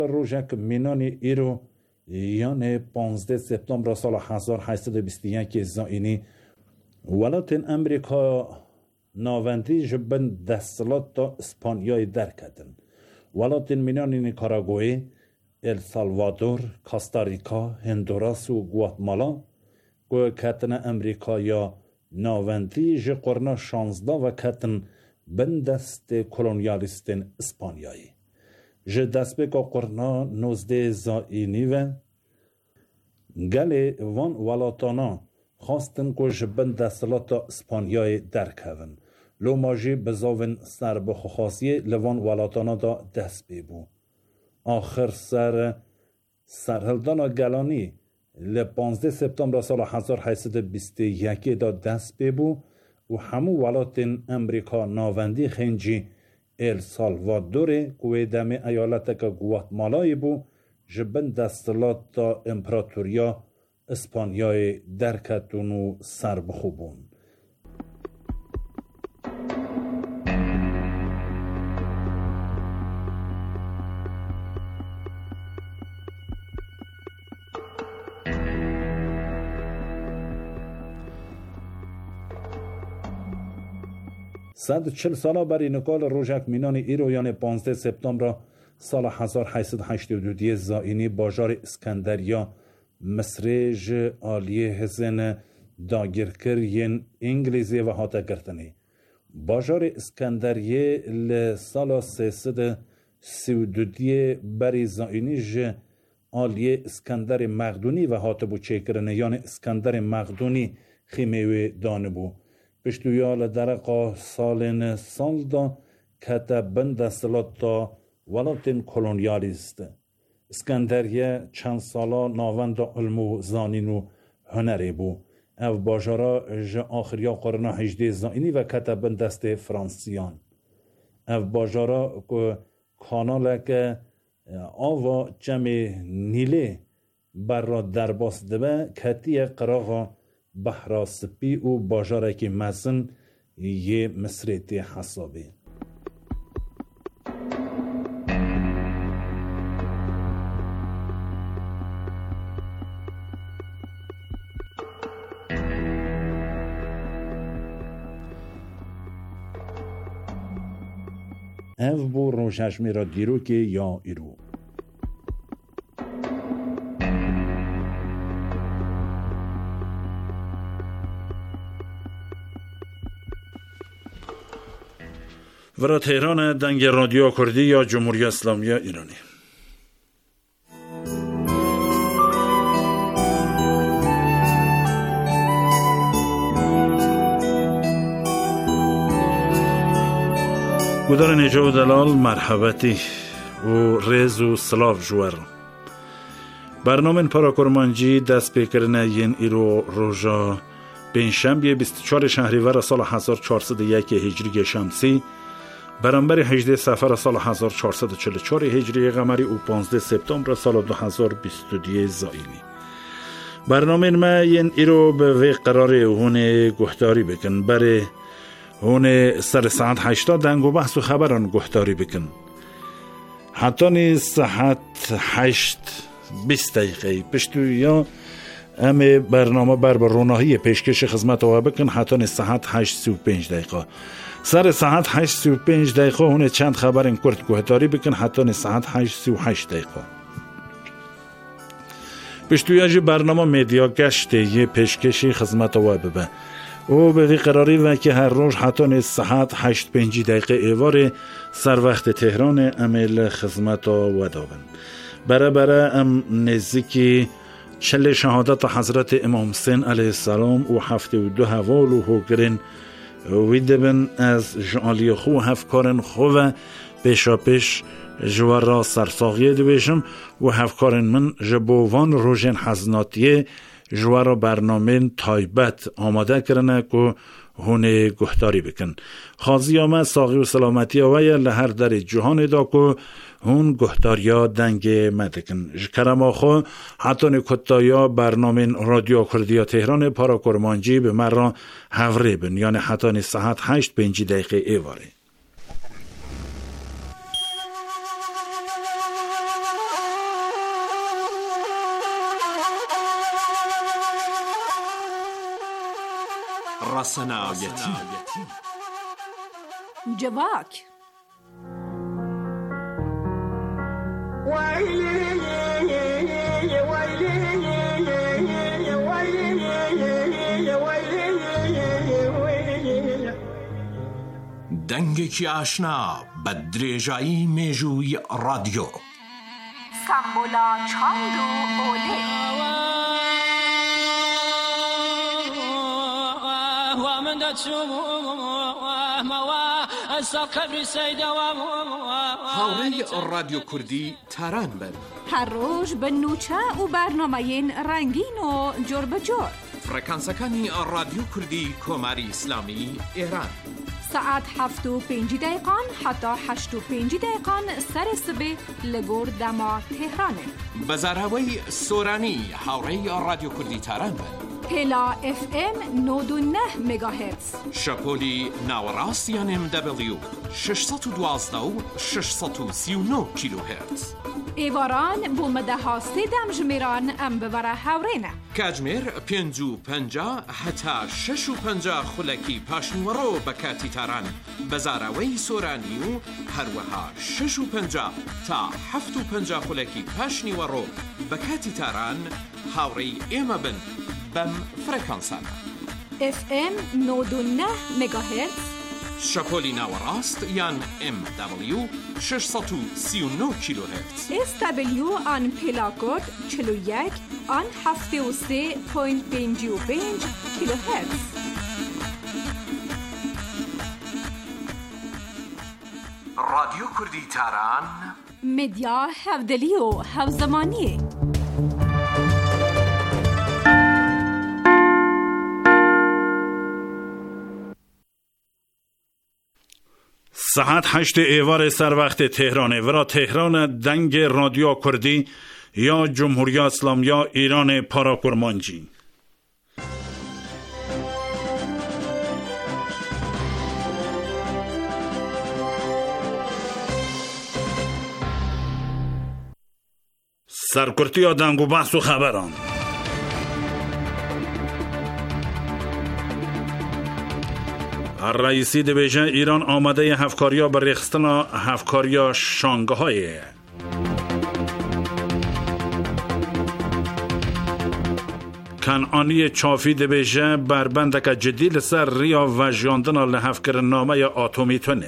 روژک مینانی ایرو یعنی 15 سپتامبر سال 1821 زائینی ولایت امریکا ناوندی جبن دستلات تا اسپانیای درکتن. ولایت مینانی نیکاراگوئه، السالوادور، کاستاریکا، هندوراس و گواتمالا که کتن امریکا یا ناوندی ج قرن 16 و کتن بن دست کلونیالیستن اسپانیایی. ج دست بکا قرن 19 زائینی و گل وان ولاتانا خواستن که جبن دستلات اسپانیای درکون. لو ماجی بزاون سر بخواستیه لوان ولاتانا دا دست بیبو. آخر سرهلدانا گلانی ل 15 سپتامبر سال 1821 دا دست بیبو و همو ولایت امریکا ناوندی خنجی السالوادور که دم ایالت که گواتمالای بو جبن دستلات تا امپراتوریا اسپانیای درکتون و سر بخوبون. صد 40 ساله بر نکال روژک مینانی ایرو یعنی 15 سپتامبر سال 1882 زائینی باجار اسکندریا مصرج آلیه هزن داگرکر ین انگلیزی و هاتا کرتنی. باجار اسکندریه لسال 332 بر زائینی ج آلیه اسکندر مقدونی و هاتا بو چیکرنه یعنی اسکندر مقدونی خیمهوی دانه بو. پشتویال درقا سالن سال دا کتبن دستلات دا ولایت کلونیالیست. اسکندریه چند سالا ناوند علم و زانین و هنری بو. او باجارا ج آخریا قرن 18 زائینی و کتبن دست فرانسیان. او باجارا که کانال که آوا جمع نیله بر را درباس دبه کتی قراغا بحرا سپی و باجاره که مزن یه مصریتی حسابی. او بو روششمی را دیرو که یا ایرو. ورا تهران دنگ رادیو کردی یا جمهوری اسلامی ایرانی. گودار نجا و دلال مرحبتی و ریز و سلاف جوار. برنامه پاراکرمانجی دست بکرنه ین ایرو روژا پنجشنبه 24 شهریور سال 1401 هجری شمسی برابر 18 صفر سال 1444 هجری قمری و 15 سپتامبر سال 2022 زائینی. برنامه ما ین ایرو به وی قرار هون گهداری بکن برای هون سر ساعت 80 دنگ و بحث و خبران گهداری بکن. حتی نیز ساعت 8:20 دقیقه پشتو یا همه برنامه بر روناهی پیشکش خدمت و بکن. حتی نیز ساعت 8:35 دقیقه سر ساعت 8:35 دقیقه هون چند خبر این کرد گهداری بکن. حتی نیز ساعت 8:38 دقیقه پشتویاجی برنامه میدیا گشته یه پیشکشی خدمت و ببه او به قراری و که هر روز حتی نیز ساعت 8:05 دقیقه ایوار سر وقت تهران عمل خدمت و دابن برابر ام نزدیکی چل شهادت حضرت امام حسین علیه السلام و 72 حوال و هوگرین ویدبن از جعالی خو هفکارن خو و پیشاپیش جوار را سرساقیه دویشم و هفکارن من جبووان روژن حزناتیه جوار برنامه تایبت آماده کرنه که هونه گهداری بکن. خازی آمد ساقی و سلامتی آویه لهر در جهان دا که هون گهداریا دنگ مدکن. کرم آخو حتی نکتایا برنامه رادیو کردیا تهران پاراکرمانجی به من را هوره بن یعنی حتی ساعت 8:05 دقیقه ایواره. رسنایتی جواک دنگێکی ئاشنا بە درێژایی مێژووی رادیۆ سمبولا چاند و ئۆلێ هاوڕێی رادیۆ کوردی تاران بن هەر ڕۆژ بە نوچە و بەرنامەیەن ڕەنگین و جۆر بەجۆر فڕەکانسەکانی رادیۆ کوردی کۆماری ئیسلامی ئێران ساعت 7:05 حتا 8:05 سر سبێ لە گۆر دەما تێهرانێ بەزاراوەی سۆرانی هاوڕێی رادیۆ کوردی تاران بن پێلا FM 99 مگاهرتز شەپۆلی ناوەڕاستیان MW 612 و 639 کیلوهرتز ئێواران بۆ مەدەهاستێ دەمژمێران ئەم ببەرە هاوڕێنە کاتژمێر 5:50 هەتا 6:50 خولەکی پاشنیوەڕۆ بە کاتی تاران بەزاراوەی سۆرانی و هەروەها 6:50 تا 7:50 خولەکی پاشنیوەڕۆ بە کاتی تاران هاوڕێی ئێمە بن بەم فڕەکانسانە FM 99 مگاهرتز شەپۆلی ناوەڕاست یان MW 639 کیلوهرتز SW آن پێلاکۆد 41 آن 73.55 کیلوهرتز رادیۆ کوردی تاران مدیا هەودەلی و هەوزەمانیە ساعت 8 ایوار سر وقت تهرانه و را تهران دنگ رادیو کردی یا جمهوری اسلامی ایران پاراکورمانجی سرکرتی دنگ و بحث و خبران رئیسی دیویژن ایران آماده هفکاریا به ریختن هفکاریا شانگهای کنعانی چافی دیویژن بربندک جدی لسر ریا و جاندن لحفکر نامه آتومی تونه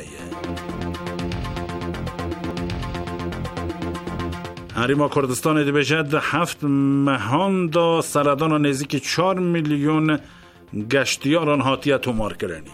هریما کردستان دیویژن 7 مهان دا سردان و نزدیک 4 میلیون گشتیاران هاتیه تومار کرنی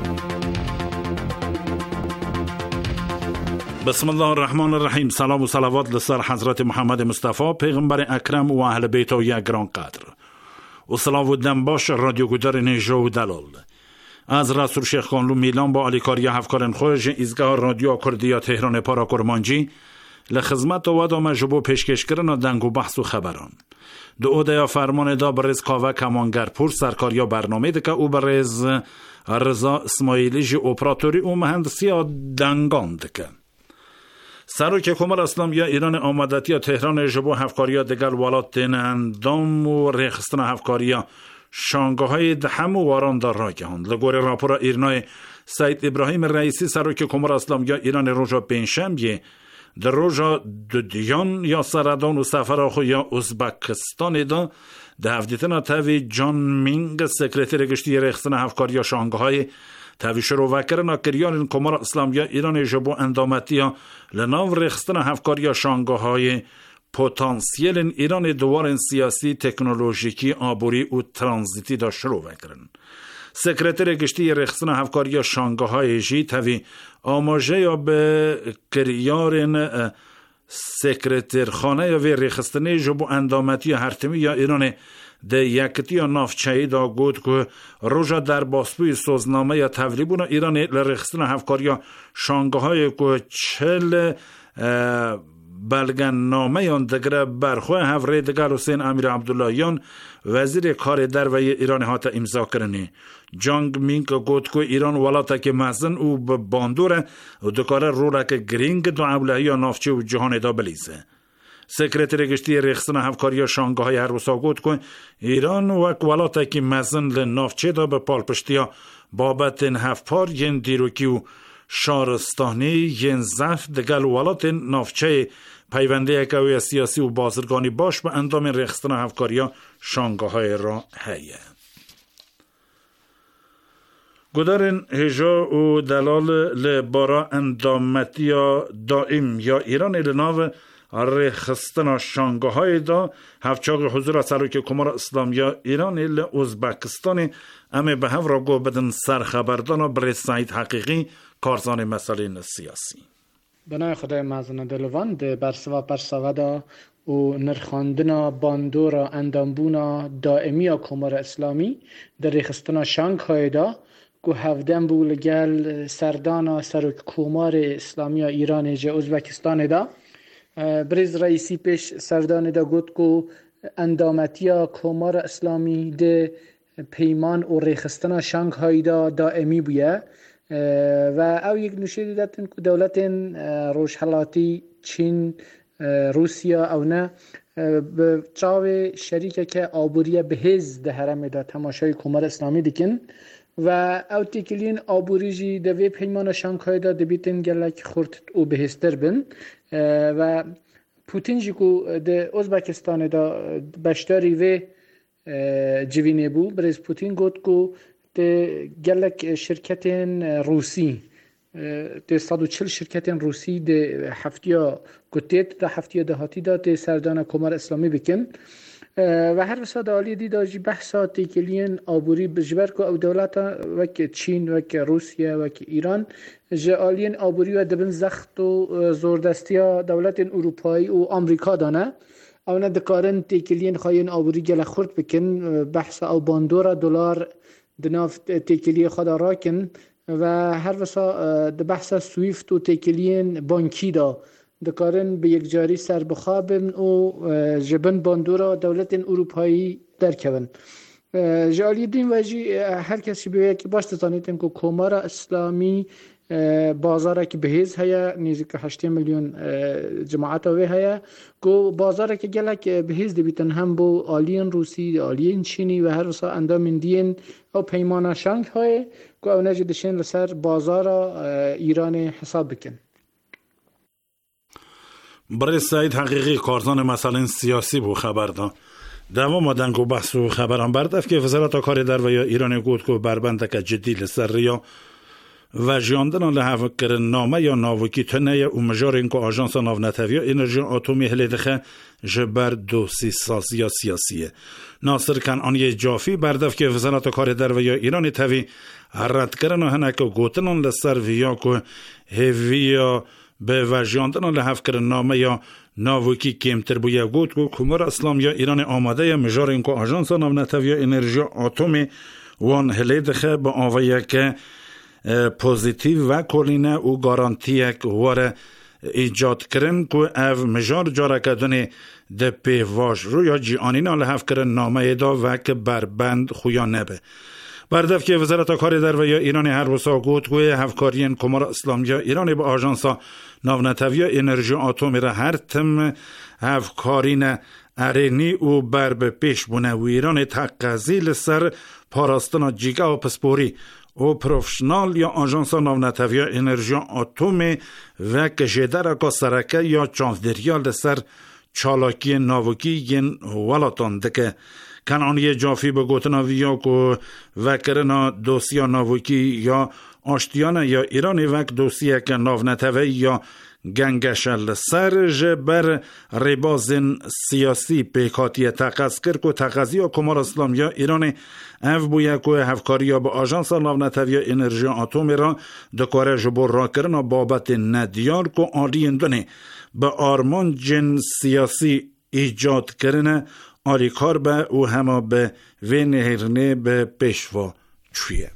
بسم الله الرحمن الرحیم سلام و صلوات لسر حضرت محمد مصطفی پیغمبر اکرم و اهل بیت و یک گران قدر و صلاة و دم باش رادیو گودار نیجا و دلال از رسول شیخ خانلو میلان با علیکاری هفکارن خوش ایزگاه رادیو کردی تهران پاراکورمانجی لخدمت و دام جبو پیشکش کردن دنگ و بحث و خبران دو اودیا فرمان دا برز کاوه کمانگرپور سرکاریا برنامه دکه او برز رضا اسماعیلی جی اپراتوری و مهندسی دنگان دکه سروک کمر اسلامی ایران آمدتی تهران جبو هفکاریا دگل ولات اندام و ریخستن هفکاریا شانگهای دهم و واران در راگهان لگور راپورا ایرنای سید ابراهیم رئیسی سروک کمر اسلامی ایران روژا بینشنبه در روژا دودیان یا سردان و سفراخو یا ازبکستان دا ده هفدیتنا تاوی جان مینگ سکرتیر گشتی ریخستن هفکاریا شانگهای تاوی شروع وکرنا کریان کمر اسلامی ایران جبو اندامتی لناو ریخستن هفکاریا شانگهای پتانسیل ایران دوار سیاسی تکنولوژیکی آبوری و ترانزیتی دا شروع وکرن سکرتیر گشتی ریخستن هفکاریا شانگهای جی تاوی آماجه یا به کریارن سکرتیر خانه یا وی ریخستنی جبو اندامتی هرتمی یا ایران ده یکتی یا نافچهی دا گود که روژا در باسپوی سوزنامه یا تولیبون ایران لریخستن هفکاریا شانگهای که 40 بلگن نامه یان دگره برخواه هفره دگر حسین امیر عبداللهیان وزیر کار در و ایران هاتا امضا کرنی جانگ مینگ گوت که ایران ولاتا که مزن او به باندوره و دکاره رو را که گرینگ دو عبلهی یا نافچه و جهان دا بلیزه سکرتری گشتی رخصتن هفکاری شانگهای هر روسا گوت که ایران و ولات که مزن لنافچه دا به پالپشتیا بابت هفپار ین دیروکی و شارستانی ین زف دگل ولات نافچه پیونده اکوی سیاسی و بازرگانی باش به اندام رخصتن هفکاری شانگهای را هیه. گدارن هجا و دلال لبارا اندامتیا دائم یا ایران الناو رخصتن شانگهای دا هفچاق حضور سروک کمار اسلامیا ایران ازبکستان اما به هف را گو بدن سرخبردان و بر سعید حقیقی کارزان مسائل سیاسی. بنای خدای مزن دلوان ده برسوا پرسوا دا و نرخاندنا باندورا اندامبونا دائمی کمار اسلامی در رخصتن شانگهای دا که هفدن بو لگل سردانا سروک کمار اسلامی ایران جه ازبکستان دا بریز رئیسی پیش سردان دا گفت که اندامتیا کمار اسلامی ده پیمان و رخصتن شانگهای دا دائمی بویه و او یک نوشه دیدتن که دولت روشحلاتی چین روسیا او نه به چاو شریکه که آبوریه بهز ده حرم دا تماشای کمار اسلامی دیکن و او تیکلین آبوریجی ده وی پیمان شانگهای دا دبیتن گلک خورد و بهستر بن و پوتین جی که ده ازبکستان دا بشتاری وی جوینه بو برز پوتین گفت که ده گلک شرکت روسی ده 140 شرکت روسی ده هفتیا گتیت ده هفتیا دهاتی دا ده سردان کمار اسلامی بکن و هر وسط عالی دی داجی بحثا تیکلین آبوری بجبر که او دولت وک چین وک روسیه وک ایران جالین آبوری و دبن زخت و زوردستیا دولت اروپایی و آمریکا دانه او نه دکارن تیکلین خواهین آبوری گل خورد بکن بحث او باندورا دلار دناف تیکلی خدا راکن و هر وسط بحث سویفت و تیکلین بانکی دا دکارن به یک جاری سر بخابن و جبن باندورا دولت اروپایی درکون جالی دین وجی هر کسی بیوه که باش تزانیتن که کمار اسلامی بازاره که بهیز هیا نیزی که 8 میلیون جماعت وی هیا که بازاره که گلک بهیز دیبیتن هم بو آلین روسی آلین چینی و هر وسا اندام دین او پیمان شنگ های که او نجدشن لسر بازار ایران حساب بکن. برای سعید حقیقی کارزان مسائل سیاسی بو خبر دا دوام آدن که بحث و خبران بردف که وزارت کار در و یا ایران گود که بربنده که جدی لسر ریا و جاندن له کرن نامه یا ناوکی تنه و مجار این که آژانس ناونتوی انرژی اتمی هلیدخه جبر دوسی سازی سیاسیه ناصر کنعانی جافی بردف که وزارت کار در و یا ایران توی رد کردن هنه که گوتنان لسر ویا که هویا به وجاندن له کرن نامه یا ناوکی کمتر بویا گوت که کمر اسلام یا ایران آماده یا مجار این که آژانس ناونتوی انرژی اتمی وان هلیدخه به آویه که پوزیتیو و کلینه و گارانتی که واره ایجاد کرن که او مجار جاره کدن ده پیواش رو یا جیانی ناله هف کرن نامه دا و که بربند خویا نبه بردف که وزارت کار در و یا ایران هر وسا گوت که هفکارین کمار اسلامی ایران با آژانسا ناونتوی انرژی اتمی را هر تم هفکارین ارینی و بر به پیش بونه و ایران تقضیل سر پاراستنا جیگا و پسپوری او پروفشنال یا آژانس ناونتوی انرژی اتمی و که جدر که سرکه یا چانفدریال سر چالاکی ناوکی ین ولاتان دکه کنعانی جافی به گوتناویا که وکرنا دوسیا ناوکی یا آشتیان یا ایرانی وک دوسیه که ناونتوی یا گنگشل سر جبر ربازن سیاسی پیکاتی تقص کرد که تقضی و کمار اسلام یا ایران او بویا که هفکاری با آژانس ناونتوی انرژی اتمی را دکاره جبور را کرن بابت ندیار که آلی دونه به آرمان جن سیاسی ایجاد کرن آری کار به او همه به وینهرنه به پیشوا چویه.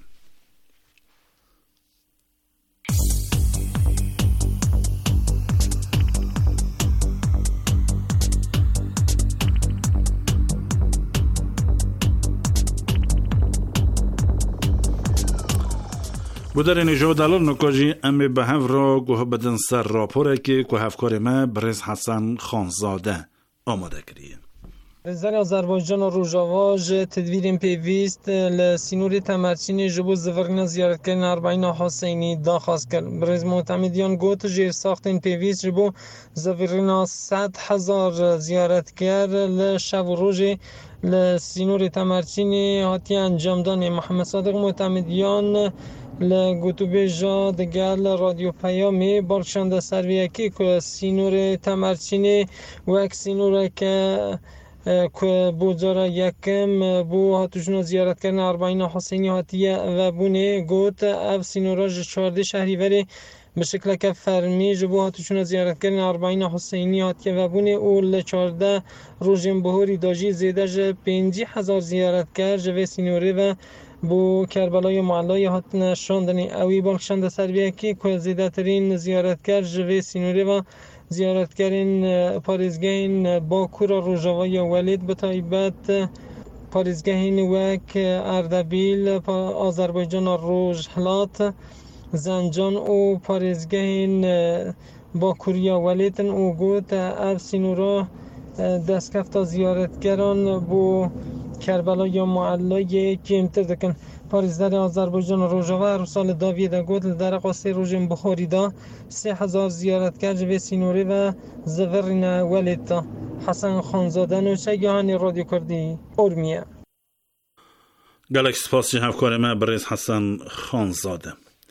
بودر نجو دلال نکاجی امی به هف را گوه بدن سر راپوره که که هفکار ما برز حسن خانزاده آماده کریه. زن آذربایجان و روژاوا تدویر پیویست لسینور تمرچین جبو زورنا زیارت کردن اربعین حسینی داخواست کرد. برز معتمدیان گوت جیر ساختن پیویست جبو زورنا 100,000 زیارت کرد لشب و روژ لسینور تمرچین هاتی انجام دانه. محمد صادق معتمدیان لگوتو بیجا دگل رادیو پیامی بارکشانده سرویه که سینور تمرچین و اک سینور که بوجارا یکم بو هاتوشون زیارت کردن اربعین حسینی هاتیه و بونه گوت اف سینوراج 14 شهریوری به شکل که فرمی جبو هاتوشون زیارت کردن اربعین حسینی هاتیه و بونه اول 14 روزن بهوری داجی زیده 50,000 زیارت کرد جوه سینوری و بو کربلای معلای هاتن شاندن اوی بالکشند سرویه که زیده ترین زیارت کرد جوه سینوری و زیارت کردن پاریزگاهین باکو را روژاوای ولید به تایبت پاریزگاهین وک اردبیل آذربایجان روژهلات زنجان و پاریزگاهین باکوریا ولیدن او گوت اب سینورا دستکفتا زیارتگران بو کربلای معلای کمتر دکن. پاریزدار آذربایجان روژاوا هر سال داویده گوت در قصه روژن بخوری دا 3,000 زیارتگر جوه سینوری و زورین ولیدتا. حسن خانزاده نوچه گاهانی رادیو کردی ارمیه. گلک سپاسی هفکار ما برز حسن خانزاده.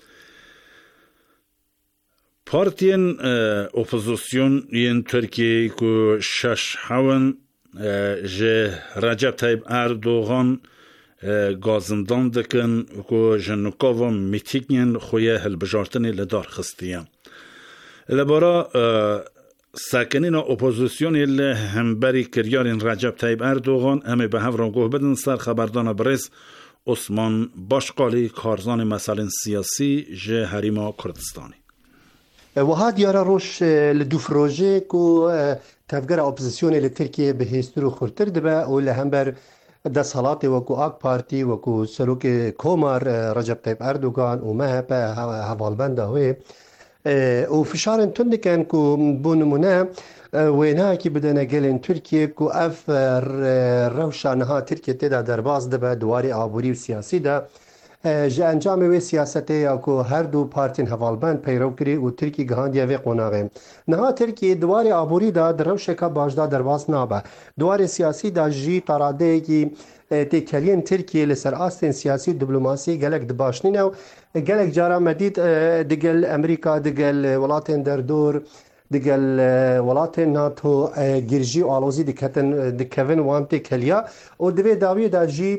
پارتین اپوزیسیون این ترکیه که 6 هاون جه رجب طیب اردوغان گازندان دکن که جنوکاوا میتیگین خویه هلبجارتنی لدار خستیه. لبارا ساکنین اپوزیسیونی لهمبری کریارین رجب طیب اردوغان امی به هفران گوه بدن سر خبردان برز عثمان باشقالی کارزان مسائل سیاسی جه حریما کردستانی. و ها دیاره روش لدو فروژه که تفگر اپوزیسیونی لترکیه به هسترو خورتر دبه و لهمبر دستحالات وکو آک پارتی وکو سلوک کومار رجب طیب اردوغان و مهب حوالبنده هوی و فشار تندکن که بونمونه وینها که بدنه گلن ترکیه که اف روشانها ترکیه تیدا درباز دبه دواری آبوری و سیاسی ده جه انجام وی سیاسته یا که هر دو پارتین حوالبند پیرو کری و ترکی گهاندیه وی قناغه. نها ترکی دواری آبوری دا در روشکا باشدا درباز نابه. دواری سیاسی دا جی تراده که تکلین ترکی لسر آستین سیاسی دیپلماسی گلک دباشنینه و گلک جارا مدید دگل امریکا دگل ولاتین دردور دگل ولاتین ناتو گرجی و آلوزی دکوین وانتی کلیا و دوی داوی دا جی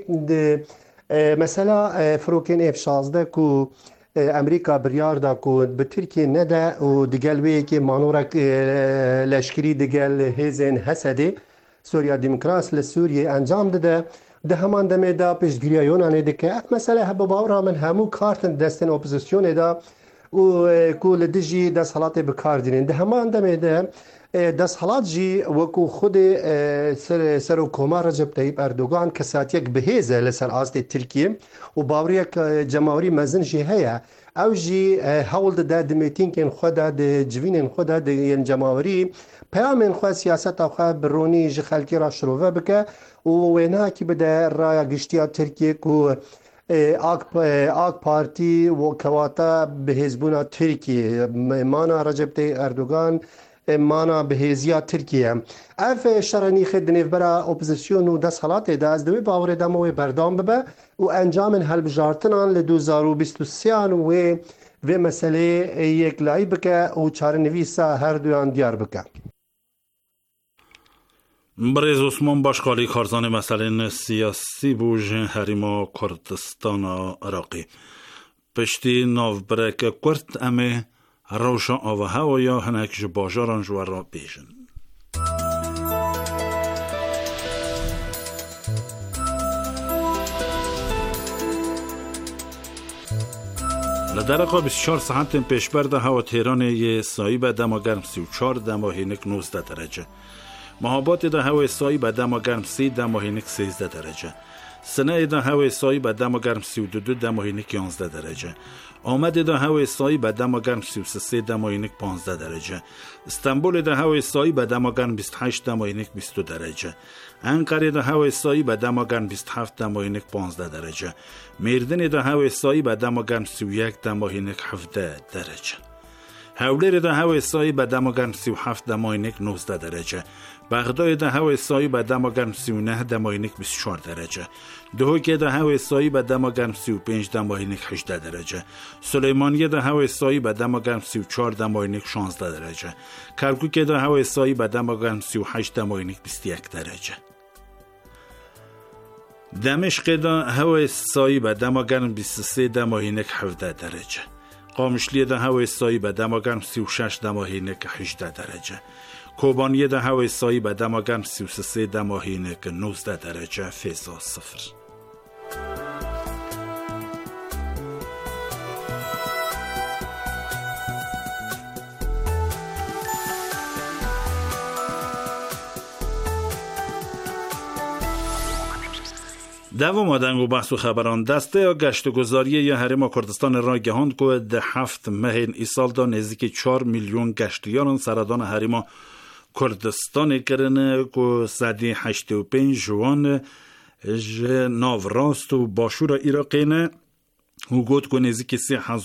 مثلا فروکین F-16 که امریکا بریار دا که به ترکیه نده و دگل وی که مانورک لشکری دگل هزین حسده سوریا دموکراس لسوریه انجام داده ده همان دمه دا پیشگیری یونانه ده که مثلا هبا باورا من همو کارتن دستن اپوزیسیونه دا و کل دیجی دست حالات بکار دینن ده همان دمه ده دست حالات جی وکو خود سر حکومت رجب طیب اردوغان کساتیک بهیزه لسر آست ترکیه و باوریک جماوری مزن جی هیا او جی حول ده دمیتین کن خود ده جوینن خود ده ین جماوری پیامن خود سیاست خود برونی جی خلکی را شروع بکه و وینا کی بده رای گشتیا ترکیه کو آک پارتی و کواتا بهزبونا ترکیه مانا رجب طیب اردوغان مانا بهزیا ترکیه اف شرانی خدنیف برا اپوزیسیون و دست حالات ده از دوی باور دموی بردام ببه و انجام هلبجارتنان ل 2023 و مسئله یک لای بکه و چارنویسا هر دویان دیار بکه. برز عثمان باشقالی کارزان مسائل سیاسی بوج حریما کردستان عراقی پشتی ناو برک کرد امه روشا آوه و یا هنک جباجاران جوار را بیشن. لدرقا 24 ساعت پیش برده هوا تهران یه سایی به دما گرم 34 دما هینک 19 درجه. محابات ده هوا سایی به دما گرم 30 دما هینک 13 درجه. سنه دا هوای سایی به دما گرم 32 دماهینک 11 درجه. آمد دا هوای سایی به دما گرم 33 دماهینک 15 درجه. استانبول دا هوای سایی به دما گرم 28 دماهینک 22 درجه. انقره دا هوای سایی به دما گرم 27 دماهینک 15 درجه. مردن دا هوای سایی به دما گرم 31 دماهینک 17 درجه. هولر دا هوای سایی به دما گرم 37 دماهینک 19 درجه. بغداد دا هوای سایی به دما گرم 39 دماهینک 24 درجه. دهوک دا هوای سایی به دما گرم 35 دماهینک 18 درجه. سلیمانیه دا هوای سایی به دما گرم 34 دماهینک 16 درجه. کرکوک دا هوای سایی به دما گرم 38 دماهینک 21 درجه. دمشق دا هوای سایی به دما گرم 23 دماهینک 17 درجه. قامشلی دا هوای سایی به دما گرم 36 دماهینک 18 درجه. کوبانی دا هوای سایی به دما گرم 33 دماهینک 19 درجه. فضا صفر. دوام آدنگ و بحث و خبران دسته یا گشتگذاری یا حریم کردستان را گهاند که ده 7 ماه این سال دا نزدیک 4 میلیون گشتیاران سرادان حریم کردستان کرنه که 185 جوان ناوراست و باشور ایراقینه و گوت که نزدیک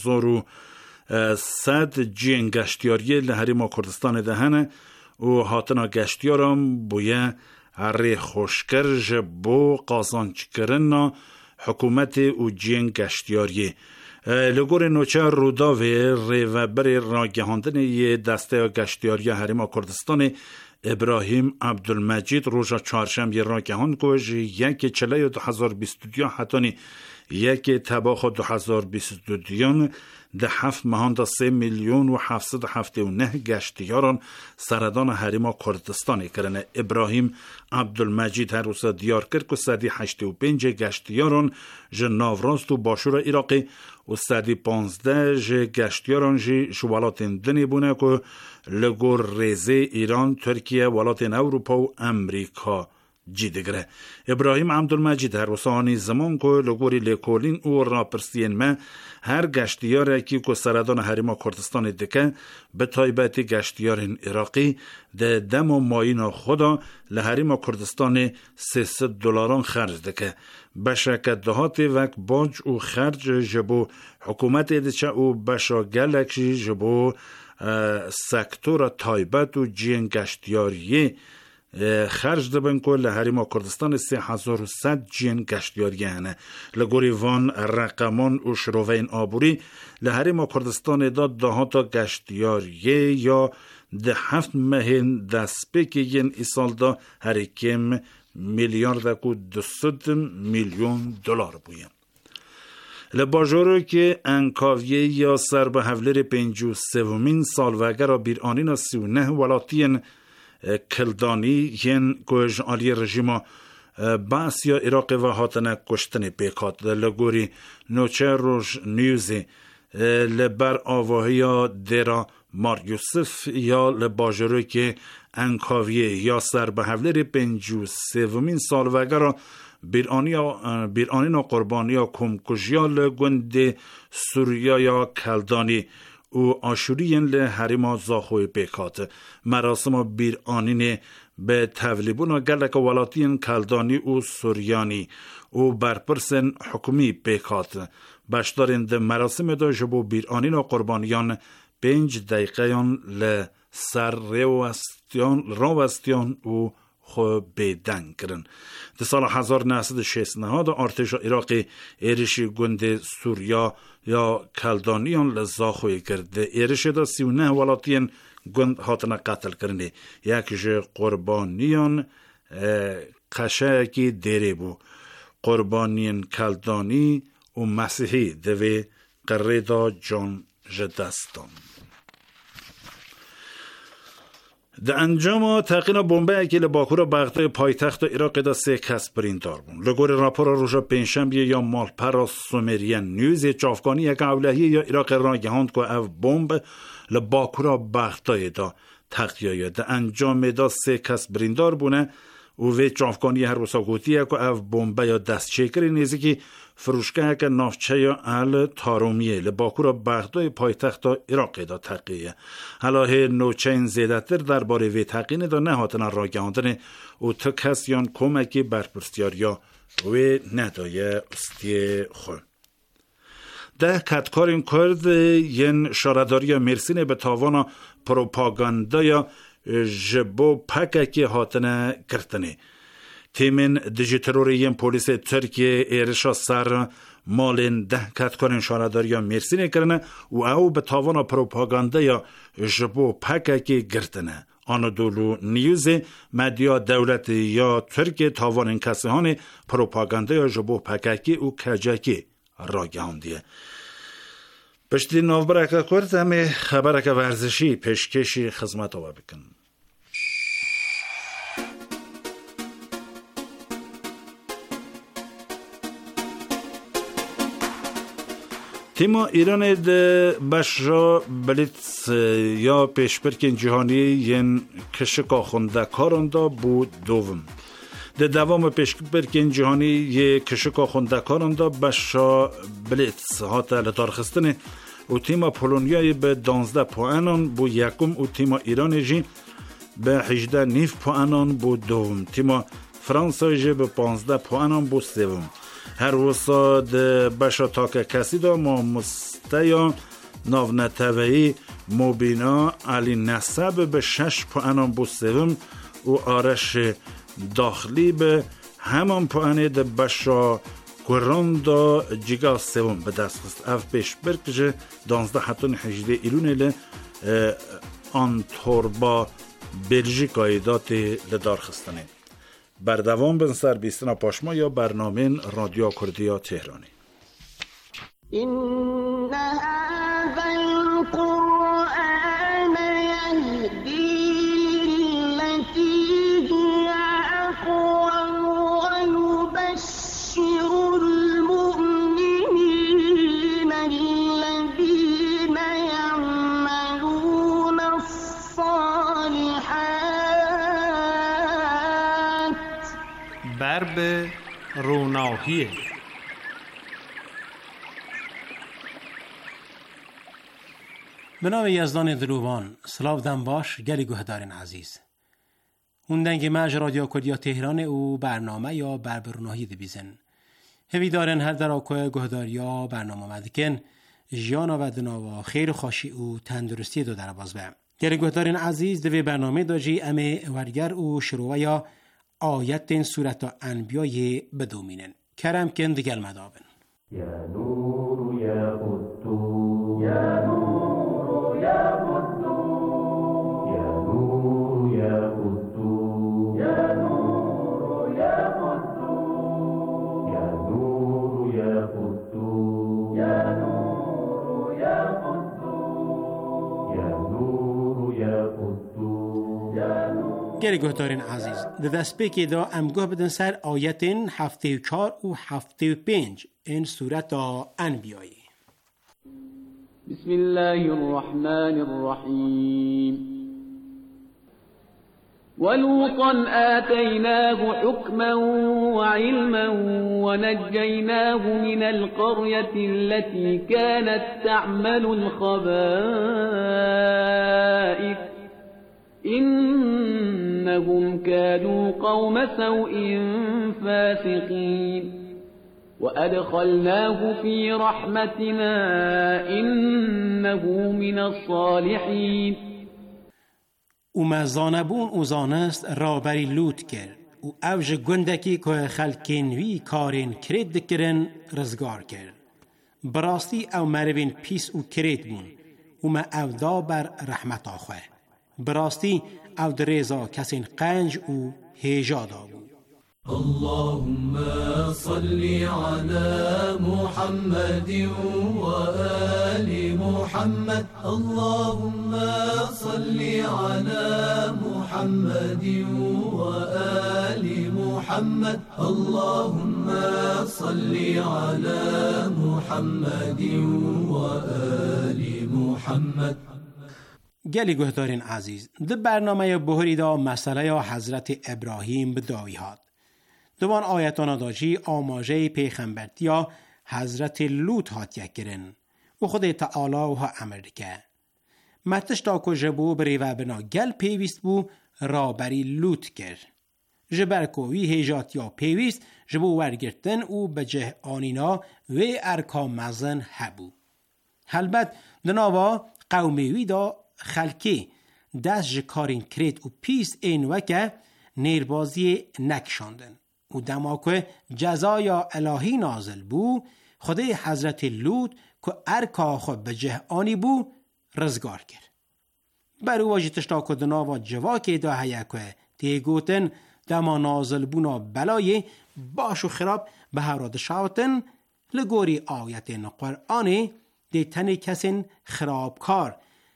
3100 جین گشتیاری لحریم کردستان دهنه و هاتنا گشتیاران بویه ری خوشکر جبو قازانچ کرن حکومت او جین گشتیاری لگور نوچه روداوی ری و بری را گهاندن یه دسته گشتیاری حریم کردستان ابراهیم عبدالمجید روژا چهارشنبه را گهاند که یک چله 2022 حتانی یک تباخ 2022 ده 7 ماهان دا 3 میلیون و 779 گشتیاران سردان حریم کردستان کرنه. ابراهیم عبدالمجید هر روز دیار کرد که 185 گشتیاران ناوراست و باشور ایراقی و 115 گشتیاران جوالات دنی بونه که لگور ریزه ایران، ترکیه، ولات اروپا و امریکا جیدگره. ابراهیم عبدالمجید هر وسانی زمان که لگوری لیکولین و راپرسین ما هر گشتیار اکی که سردان حریم کردستان دکه به تایبت گشتیار عراقی ده دم و ماین خدا لحریم کردستان 300 دلاران خرج دکه بشکت دهات وک باج و خرج جبو حکومت دچه و بشا گلک جبو سکتور تایبت و جین گشتیاریه خرج دبن که لحریم کردستان 3100 جین گشتیاری هنه لگوری وان رقمان و شروین آبوری لحریم کردستان داد دهاتا گشتیاری یا ده 7 مهین دسپیکی ین ایسال دا هریکیم میلیارد و 200 میلیون دلار بویم. لباجورو که انکاویه یا سر به حولر 53مین سال وگر بیرانین 39 ولاتین کلدانی ین گوش آلی رژیما باس یا عراق و هاتنه کشتن بیکات لگوری نوچه روش نیوزی لبر آواهی یا دیرا ماریوسف یا لباجروی که انکاویه یا سر به حولر 53مین سال وگر بیرانین و قربانی یا کمکجیال گند سوریا یا کلدانی و آشورین لحریم زاخوی بیکات مراسم بیرانین به تولیبون گلک ولاتین کلدانی و سوریانی و برپرسن حکومی بیکات بشدارین ده مراسم دا جبو بیرانین و قربانیان 5 دقیقیان لسر روستیان و خو بیدن کرن. ده سال 1969 دا ارتش عراقی ایرشی گند سوریا یا کلدانیان لزاخوی کرده. ایرش دا 39 ولاتین گند هاتنا قتل کرنه. یکیش قربانیان قشایکی دیره بو. قربانیان کلدانی و مسیحی دوی قره دا جان جدستان. در انجام تقیین بمبه که لباکور بغداد پایتخت عراق دا 3 کس بریندار بون. لگور راپور روژا پنجشنبه یا مالپرا سومریان نیوز چافگانی یک اولهی یا عراق را گهاند که او بمب لباکور بغداد دا تقییه. در انجام دا 3 کس بریندار بونه و وی چافکانی هر وسا گوتیه که او بمبه یا دست چکری نیزی که فروشگاه که نافچه یا ال تارومیه لباکورا بغدای پایتخت عراق دا تقیه حالا نوچین زیدتر درباره وی تقینه دا نهاتن را گاندن و تا کسیان کمکی برپرسیاریا و ندایه استی خون ده کتکارین کرد ین شارداری مرسینه به تاوانا پروپاگاندایا جبو پککی هاتنه کرتنه تیمن دیجیتروری ین پولیس ترکیه ایرشا سر مالین ده کتکارین شارداری مرسینه کرنه و او به تاوانا پروپاگاندایا جبو پککی گرتنه آنادولو نیوز مدیا دولت یا ترکیه تاوان کسیهان پروپاگاندایا جبو پککی و کجکی را گاندیه پشتی نوبرک کرد همه خبرک ورزشی پیشکشی خدمت او بکن. تیما ایران ده بشرا بلیتس یا پیشبرکن جهانی ین کشکا خونده کارنده بود دوم ده دوام پیشبرکن جهانی ی کشکا خونده کارنده بشرا بلیتس هاته لدارخستنه و تیما پولونیای به 12 پوانان بو یکم و تیما ایران جی به 18 نیف پوانان بو دوم تیما فرانسا جی به 15 پوانان بو سوم هر وسا ده بشا تاک کسی دا ما مستیا ناونتوهی مبینا علی نسب به 6 پوانان بو سوم و آرش داخلی به همان پوانه ده بشا گراندا جیگا سوم به دست خست اف پیش برکجه 12 حتون 18 ایلون آنتوربا بلژیکای داتی لدار خستنه بردوام بن سر بیستنا پاشما یا برنامه رادیو کردیا تهرانی این هذا القرآن یهدی للتی هی اقوم ویبشر المؤمنین الذین یعملون الصالحات برب روناهیه به نام یزدان دروبان سلاو دم باش گلی گهدارین عزیز هوندنگ مج رادیو کردیا تهران او برنامه یا بربروناهی دبیزن هوی دارن هر در آکوه گهداریا برنامه مدکن جیانا و دناوا خیر و خاشی او تندرستی دو در باز به گلی گهدارین عزیز دوی برنامه داجی امه ورگر او شروع یا آیت سورت انبیای بدومینن کرم کن دیگل مدابن یا نور یا قدو یا نور یا قدو یا نور یا قدو یا نور یا قدو یا نور یا قدو یا نور یا قدو یا نور یا قدو یا نور گری گهدارین عزیز دست پیکی دا امگاه بدن سر آیتین 74 و 75 این سورت انبیایی بسم الله الرحمن الرحیم ولوطا آتيناه حكما وعلما ونجيناه من القرية التي كانت تعمل الخبائث إنهم كانوا قوم سوء فاسقين وأدخلناه في رحمتنا إنه من الصالحين و زانبون او زانست رابری لوت کرد و اوج گندکی که خلکینوی کارین کرد دکرن رزگار کرد براستی او مروین پیس و کرد بون و ما او دا بر رحمت آخوه براستی او دریزا کسین قنج و هیجا دا بود اللهم صل على محمد وآل محمد اللهم صل على محمد وآل محمد اللهم صل على محمد وآل محمد گلی گهدارین عزیز ده برنامه بهری دا مسئله یا حضرت ابراهیم بداوی هاد. دوان آیتانا داجی آماجه پیغمبرتی یا حضرت لوط هاتیه کرن و خود تعالی و ها امر که متش تا که جبو بری و بنا گل پیویست بو را بری لوط کر. جبرکوی هیجات یا پیویست جبو ورگرتن و بجه آنینا و ارکا مزن هبو. هلبت دناوا قومیوی دا خلکی دست جکارین کرید و پیس این وکه نیربازی نکشاندن و دماکه جزایا الهی نازل بو خدای حضرت لوط که ارکا خود بجه آنی بو رزگار کرد. برو واجی تشتا که دناوا جواکی دا هیا که تیگوتن دما نازل بونا بلای باش و خراب به هراد شاوتن لگوری آیت قرآنی دی تنی کسین خرابکار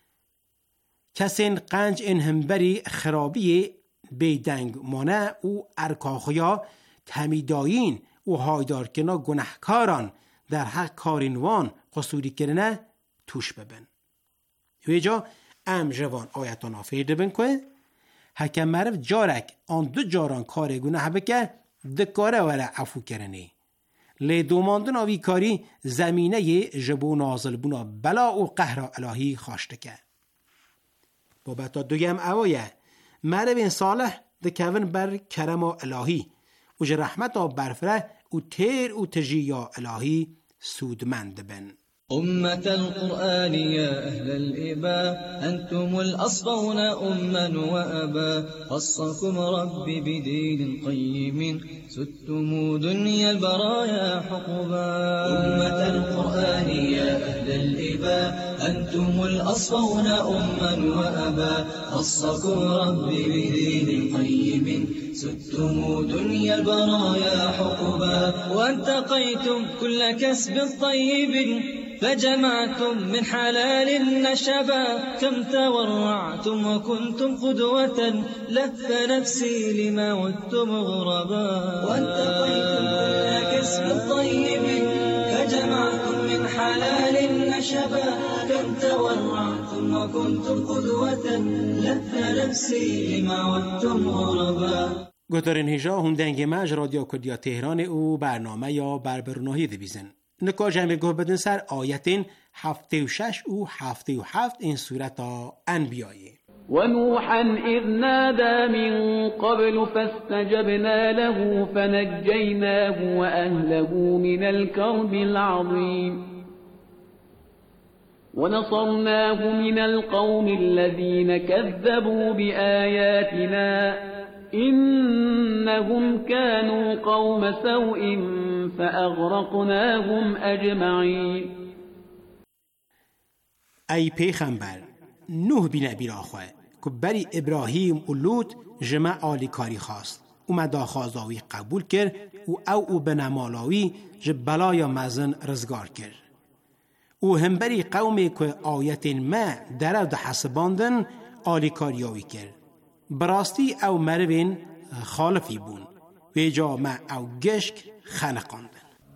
کسین قنج این همبری خرابی بیدنگ مانه و ارکاخیا تمیداین و هایدار کنا گناهکاران در حق کارینوان قصوری کرنه توش ببن. ویجا ام جوان آیتان آفیرده بن که حکم مرف جارک آن دو جاران کار گناه بکه دکاره وره عفو کرنه. لی دوماندن آوی کاری زمینه جبو نازل بونا بلا و قهر الهی خواشته که. بابتا دوگم اوایه مرف صالح دکون بر کرم الهی و جه رحمت برفره و تیر و تجیه الهی سودمند بن. أمة القرآن يا أهل الإباء أنتم الأصفون أما وأبا خصكم ربي بدين قيم ستم دنيا البرايا حقبا. أمة القرآن يا أهل الإباء أنتم الأصفون أما وأبا خصكم ربي بدين قيم ستم دنيا البرايا حقبا. وانتقيتم كل كسب طيب فجمعتم من حلال النشبا. كم تورعتم وكنتم قدوة لف نفسي لما ودتم غربا. وانتقيتم كل كسب طيب فجمعتم من حلال النشبا. كم تورعتم وكنتم قدوة لف نفسي لما ودتم غربا. گوترین هیجا هندنگ مج رادیو کردیا تهران او برنامه یا بربرناهی دبیزن. نکاج همه گوه بدن سر آیتین 76 و 77 این صورت انبیایی. ونوحا إذ نادى من قبل فاستجبنا له فنجيناه وأهله من الكرب العظيم ونصرناه من القوم الذين كذبوا بآياتنا إنهم كانوا قوم سوء فأغرقناهم أجمعين. ای پیغمبر نوح بی نبی را خواه که بری ابراهیم و لوط جمع آلی کاری خواست و مدا خوازاوی قبول کرد و او بنمالاوی جبلایا مزن رزگار کرد و هم بری قومی که آیت ما درو ده حسباندن آلی کاریاوی کرد براستی او مروین خالفی بون و جا ما او گشک خلقاندن.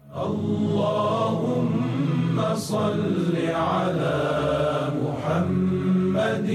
اللهم صل على محمد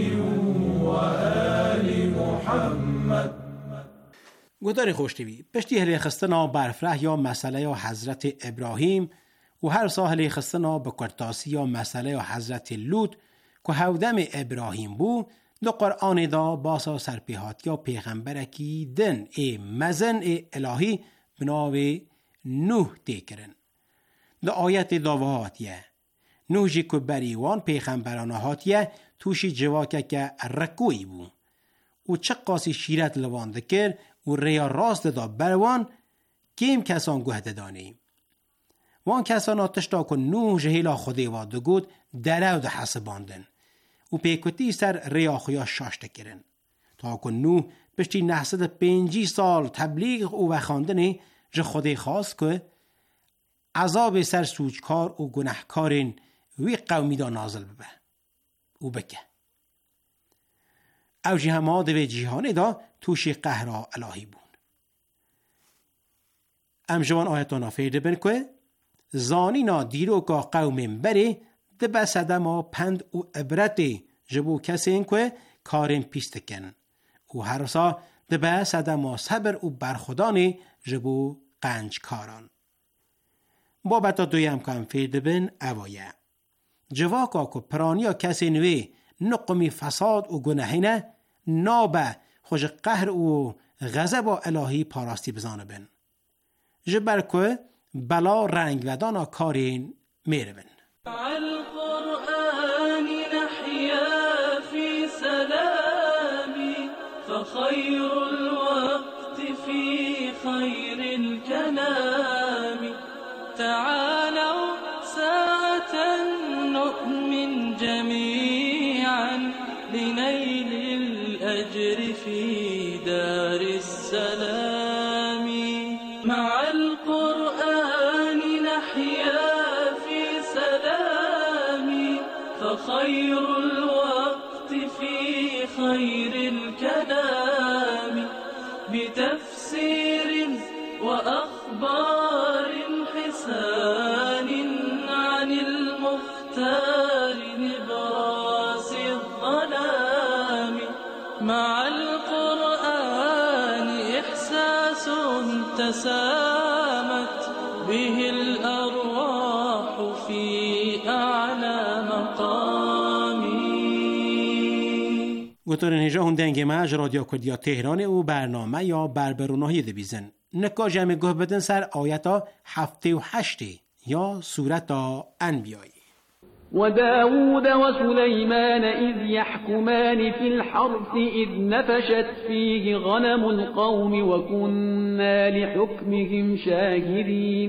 وآل محمد. گوداری خوشتوی پشتی هلی خستنا برفره یا مسئله یا حضرت ابراهیم و هر ساحلی خستنا بکرتاسی یا مسئله یا حضرت لوط که هودم ابراهیم بو دو قرآن دا باسا سرپیهات یا پیغمبرکی دن مزن الهی بناوی نوح تیکرن. دو آیت داوهاتیه نوح جی که بریوان پیغمبرانه هاتیه توشی جواکه که رکوی بو و چه قاسی شیرت لوان دکر و ریا راست دا بروان کیم کسان گوهده دانیم. وان کسان آتشتا که نوح جهیلا خودی واد گود درو ده حسباندن و پیکوتی سر ریا خویا شاشته کرن تا که نوح پشتی 950 سال تبلیغ و وخاندنه جه خودی خواست که عذاب سر سوچکار و گناهکارین وی قومی دا نازل ببه و بکه او جه همه دوی جیهانه دا توشی قهرا الهی بون. ام جوان آیتانا فیده بن که زانی نا دیرو که قومین بره ده بسده ما پند و عبرت جبو کسین که کارین پیست کن و هر سا دبه صدما صبر و برخودانی جبو قنج کاران. بابتا دویم کم فیده بین اوایه. جواکا که پرانیا کسی نوی نقمی فساد و گناهینه نابه خوش قهر و غضب و الهی پاراستی بزانه بین. جبر که بلا رنگ ودانا کارین میره بین. القرآن نحيا في سلام فخير الوقت في خير الكلام تعالوا ساعة نؤمن جميعا لنيل الأجر في دار السلام مع القرآن نحيا خير الوقت في خير الكلام بتفسير وأخبار حسان عن المختار نبراس الظلام مع القرآن إحساس تسامت به الأرواح في أعلى مقامی. گوتورن هجا هندنگ ماج رادیو کردیا تهران و برنامه یا بربروناهی دبیزن. نکا جمع گوه بدن سر آیتا 7 و 8 یا سورت انبیایی. وداود وسليمان إذ يحكمان في الحرث إذ نفشت فيه غنم القوم وكنا لحكمهم شاهدين.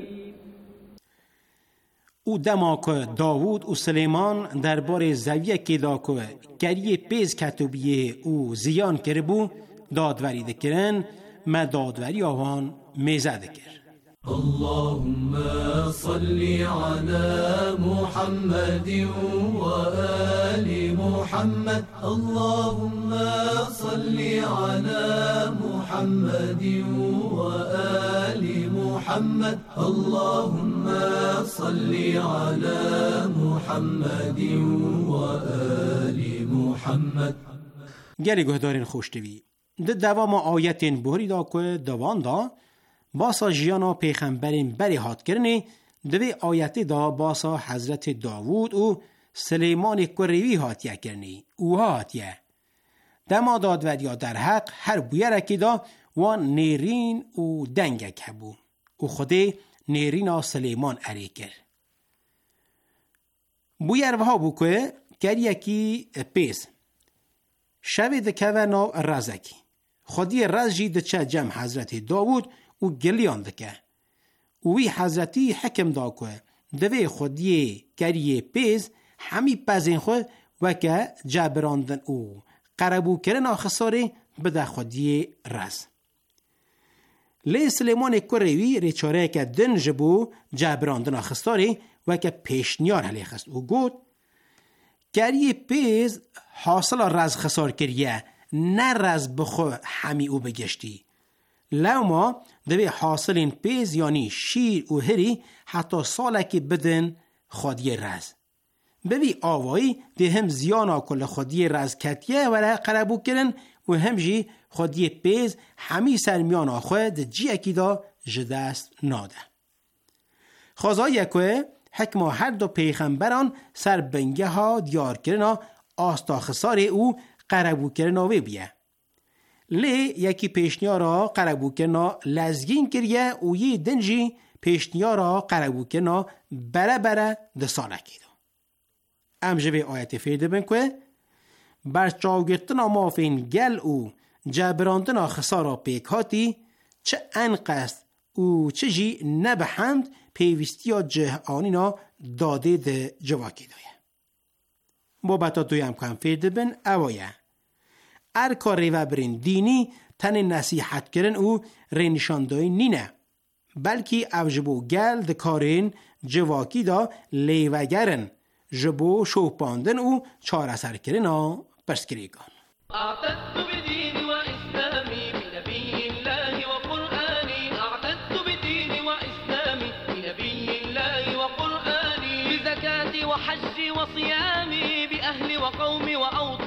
او دما که داوود و سلیمان درباره زویه که دا که گریه پیز کتوبیه او زیان کرده بو دادوری دکرن ما دادوری آوان میزه دکر. اللهم صل على محمد وآل محمد اللهم صل على محمد وآل محمد اللهم صل على محمد وآل محمد. گری گهدارین خوشتوی ده دوام آیتین بوری دا که دوان دا باسا جیانا پیغمبرین بری هات کرنی دوی آیتی دا باسا حضرت داوود و سلیمان کروی هاتیه کرنی او هاتیه دما دادوریا در حق هر بویه رکی دا و نیرین و دنگک هبو و خوده نیرین سلیمان اری کر بویه روها بو که کریکی پیس شوی دکوه ناو رزکی خودی رز جی دچه جمع حضرت داوود و گلیان دکه وی حضرتی حکم دا که دوی خودی کریه پیز همی پزین خود وکه جبراندن او قربو کرن آخصاری بده خودی رز لی سلیمان کروی ریچاره که دنج بو جبراندن آخصاری وکه پیشنیار حلی خست و گود کریه پیز حاصل رز خسار کریه نه رز بخو همی او بگشتی لما دوی حاصلین پیز یعنی شیر و هری حتی سالکی بدن خودی رز ببی آوایی ده هم زیانا کل خودی رز کتیه وره قربو کرن و هم جی خودی پیز همی سرمیانا خود جی اکی دا جدست ناده خوزایی که حکما هر دو پیغمبران سر بنگه ها دیار کرنا آستا خساری او قربو کرنا وی بیه لی یکی پیشنیارا قربو کرنا لزگین کریه و یه دنجی پیشنیارا قربو کرنا بره ده سالکی دو امجبه آیت فیده بین که برچاوگرتنا مافین گل او جبراندنا خسارا پیکاتی چه انقست او چه جی نبحمد پیوستیا جهانینا داده ده جواکی دویه بابتا دویم کم فیده بین اوایه ار کاری و برین دینی تن نصیحت کرن او رینشاندوی نینه بلکی او جبو گل ده کارین جواکی دا لیوگرن جبو شوپاندن او چار سر کرن او پرسکریگان اعتدت بدین و اسلامی بنبی الله و قرآنی اعتدت بدین و اسلامی بنبی الله و قرآنی بزکاتی و حجی و صیامی بأهل و قومی و اوطانی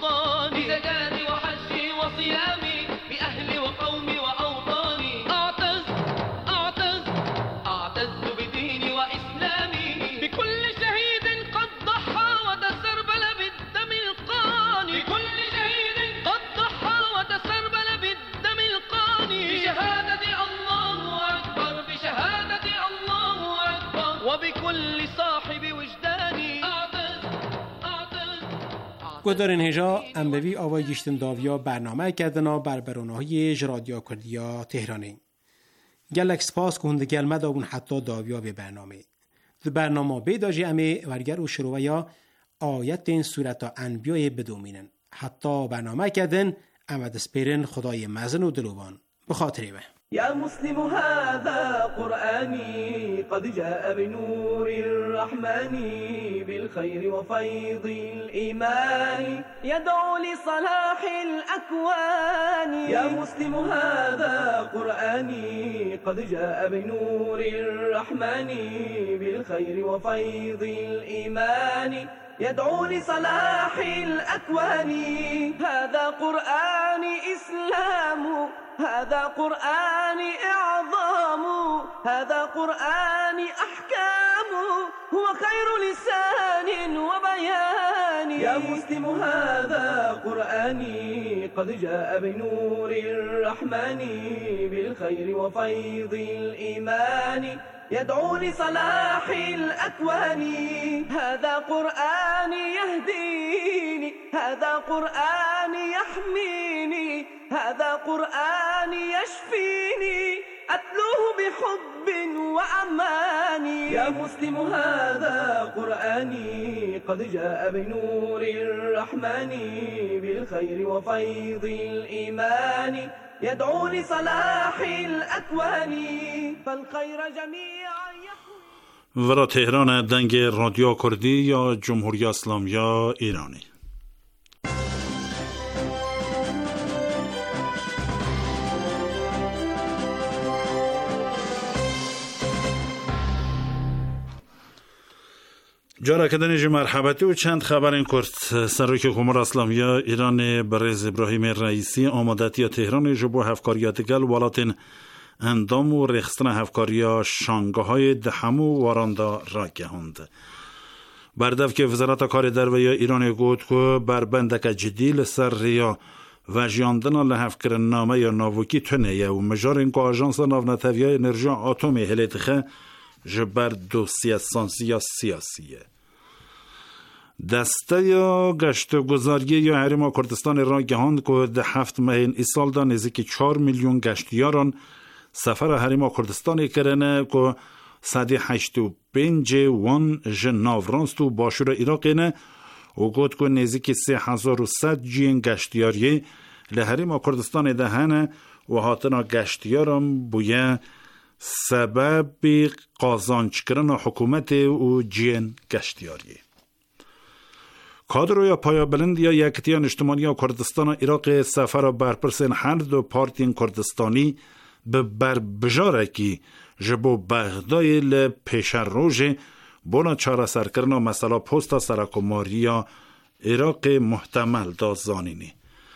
گدارن هجا امبوی آوای گشتن داویا برنامه کردنا بربروناهی رادیو کردیا تهرانی. گلک سپاس که هندگل مدابون حتی داویا به برنامه. در برنامه بیداجی امه ورگر و شروع یا آیت این صورت انبیای بدومینن. حتی برنامه کردن امد سپیرن خدای مزن و دلوان بخاطری به. يا مسلم هذا قرآني قد جاء بنور الرحمن بالخير وفيض الإيمان يدعو لصلاح الأكوان يا مسلم هذا قرآني قد جاء بنور الرحمن بالخير وفيض الإيمان يدعو لصلاح الأكوان هذا قرآن إسلام هذا قرآن إعظام هذا قرآن أحكام هو خير لسان وبيان يا مسلم هذا قرآني قد جاء بنور الرحمن بالخير وفيض الإيمان يدعو لصلاح الأكوان هذا قرآن يهديني هذا قرآن يحميني هذا قرآن يشفيني أتلوه بحب وأمان يا مسلم هذا قرآني قد جاء بنور الرحمن بالخير وفيض الإيمان يدعو لصلاح الأكوان فالخير جميعا ورا تهران دنگ رادیو کردی یا جمهوری اسلامی ایرانی. جارا کدنیج مرحبتی و چند خبر این کرد سروک جمهوری اسلامی ایران برز ابراهیم رئیسی آمادتی تهران جبو هفکاریات گل ولاتن اندام و رخصتن هفکاریا شانگهای دهمو واراندا را گهاند. بردف که وزارت کار درویه ایران گفت که بر بندک جدی لسر ریا و جیاندن لحفکر نامه یا ناوکی تنه و مجار این که آژانس ناونتویه انرژی آتومی هلیتخه جبر دوسیه سانسی یا سیاسیه. دسته یا گشت گذاری یا حریم کردستان را گهاند که ده 7 ماه این سال دا نزدیک 4 میلیون گشتیاران سفر حریم کردستان کرنه که 185 وان جناورانس تو باشور عراق نه و گفت که نزدیک 3100 جین گشتیاری لحریم کردستان دهنه و هاتنا گشتیاران بویه سبب قازانچ کردن حکومت و جین گشتیاری. کادر یا پایا بلند یا یکتیان اجتماعی کردستان عراق سفر برپرسین هر دو پارتین کردستانی به بربجارکی جبو بغدای لپیشر روژه بونا چاره سرکرنا مثلا پوستا سرکماری عراق محتمل دازانینی.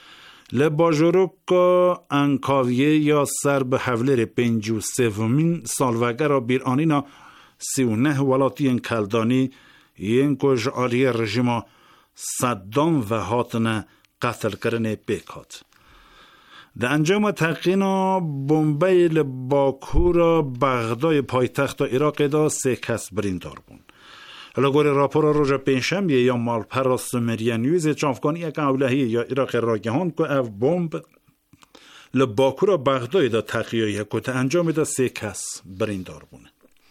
لباجوروکا انکاویه یا سر به حولر 53 سالوگر را بیرانینا 39 ولاتی کلدانی این کج آلی رژیم صدام و هاتن قتل کرن بیکات. در انجام تحقیق بمبی لباکو را بغدای پایتخت عراق دا 3 کس بریندار بون. حالا گوری راپور روژا پنجشنبه یا مالپر سومریا نیوز چافگانی یک اولهی یا عراق را گهاند که اف بمب لباکو را بغدای دا تحقیق که انجام دا 3 کس بریندار بونه.